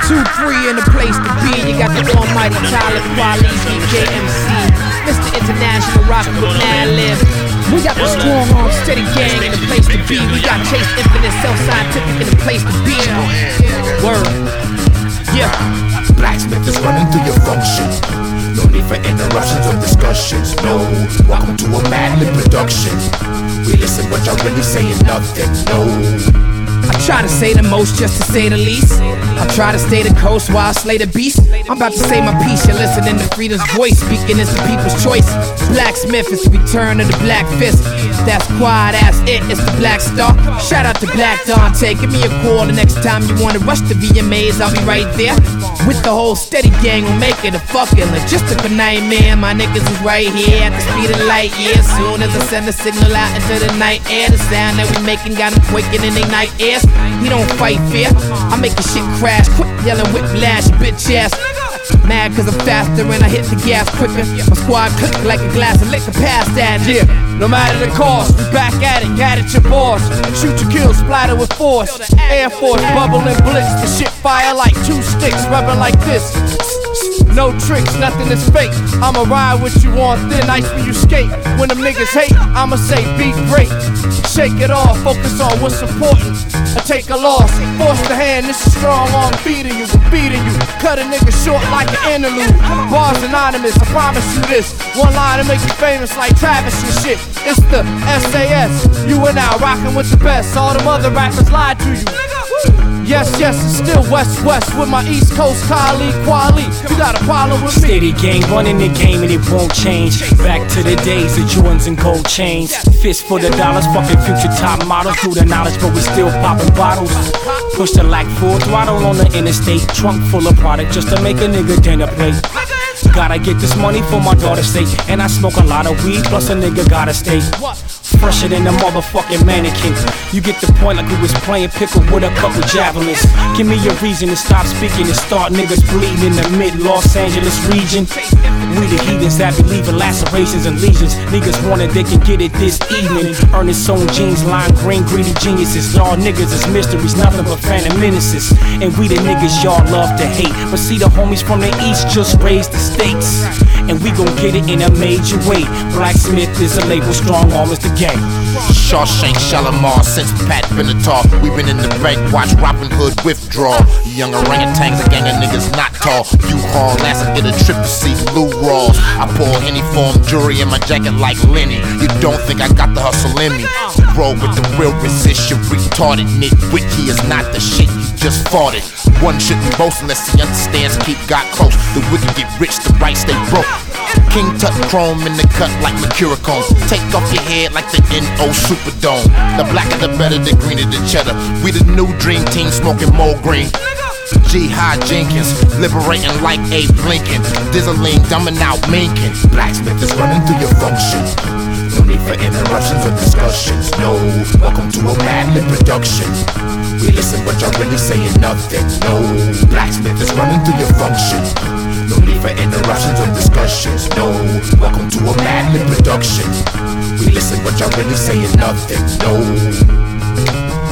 2-3 in the place to be. You got the almighty Tyler Quali, DJ MC, Mr. International rockin' with Mad Lib. We got the strong arm steady gang in the place to be. We got Chase Infinite Self-Scientific in the place to be. Word. Yeah. Blacksmith is running through your functions. No need for interruptions or discussions. No, welcome to a Mad Lib production. We listen, but y'all really saying nothing. No. I try to say the most just to say the least. I try to stay the coast while I slay the beast. I'm about to say my piece, you're listening to Freedom's voice. Speaking is the people's choice. Blacksmith is the return of the Black Fist. That's quiet, that's it, it's the Black Star. Shout out to Black Dante, give me a call the next time you wanna rush the VMAs. I'll be right there with the whole steady gang. We'll make it a fucking logistical nightmare. My niggas is right here at the speed of light, yeah. As soon as I send the signal out into the night air, the sound that we making got them quaking in their night air. We don't fight fair. I make your shit crash, quick yelling whiplash, bitch ass. Mad cause I'm faster and I hit the gas quicker. My squad click like a glass of liquor past that. Yeah, no matter the cost, we back at it your boss. Shoot your kill, splatter with force. Air Force, bubble and blitz. The shit fire like 2 sticks, rubbing like this. No tricks, nothing is fake. I'ma ride with you on thin ice when you skate. When them niggas hate, I'ma say be great. Shake it off, focus on what's important. I take a loss, force the hand, this is strong arm beating you, beating you. Cut a nigga short like an interlude. Bars anonymous, I promise you this. One line to make you famous like Travis and shit. It's the SAS, you and I rockin' with the best. All them other rappers lied to you. Yes, it's still West with my East Coast colleague Quali. You got a problem with me? Steady gang, running the game and it won't change. Back to the days of Jordans and gold chains. Fist for the dollars, fucking future top models. Do the knowledge, but we still popping bottles. Push the like full throttle on the interstate. Trunk full of product just to make a nigga dinner plate. Gotta get this money for my daughter's sake. And I smoke a lot of weed, plus a nigga gotta stay fresher than a motherfucking mannequin. You get the point like we was playing pickle with a couple javelins. Give me a reason to stop speaking and start niggas bleeding in the mid-Los Angeles region. We the heathens that be leaving lacerations and lesions. Niggas want it, they can get it this evening. Earn his own jeans, lime green, greedy geniuses. Y'all niggas is mysteries, nothing but phantom menaces. And we the niggas y'all love to hate. But see the homies from the east just raised the stakes. And we gon' get it in a major way. Blacksmith is a label, strong arm is the gang. Shawshank, Shalimar, since Pat Benatar. We been in the bank, watch Robin Hood withdraw. Young orangutans, a gang of niggas not tall. You haul ass and get a trip to see Lou Rawls. I pour Henny form jewelry in my jacket like Lenny. You don't think I got the hustle in me? Roll with the real resist, you retarded nitwit. He is not the shit, you just fought it. One shouldn't boast unless he understands keep God close. The wicked get rich, the right stay broke. King Tut chrome in the cut like Mercurochrome. Take off your head like the NO Superdome. The blacker the better, the greener the cheddar. We the new dream team smoking more green. G. High Jenkins, liberating like Abe Lincoln. Dizzling, dumbing out Minkin. Blacksmith is running through your functions. No need for interruptions or discussions. No, welcome to a Mad Lib production. We listen, but y'all really saying nothing. No, Blacksmith is running through your functions. No need for interruptions or discussions. No, welcome to a Mad Lib production. We listen, but y'all really saying nothing. No.